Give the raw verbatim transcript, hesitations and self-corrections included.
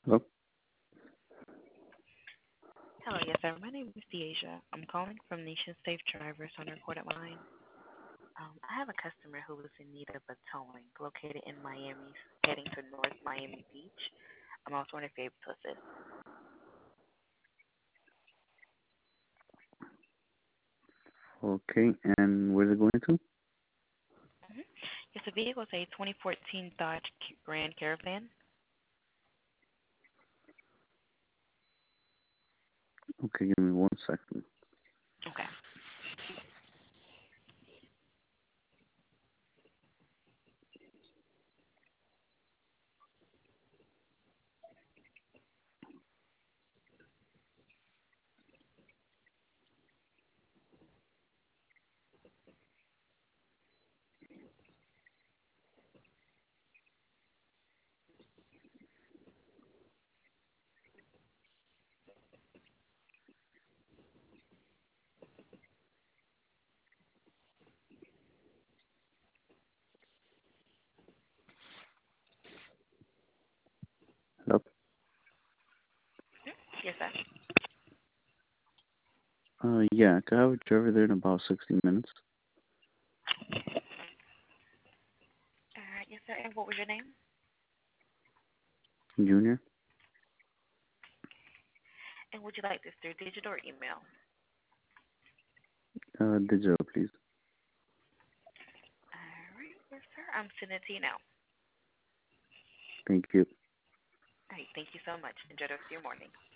Hello? Hello, yes, sir. My name is Deasia. I'm calling from Nation Safe Drivers on a recorded line. Um, I have a customer who was in need of a towing located in Miami, heading to North Miami Beach. I'm also wondering if you're able to assist. Okay, and where's it going to? Mm-hmm. Yes, the vehicle is a twenty fourteen Dodge Grand Caravan. Okay, give me one second. Okay. Hello? Yes, sir. Uh, yeah, I could have a driver there in about sixty minutes. All right, yes, sir. And what was your name? Junior? And would you like this through digital or email? Uh, digital, please. All right, yes, sir. I'm sending it to you now. Thank you. All right, thank you so much. Enjoy the rest of your morning.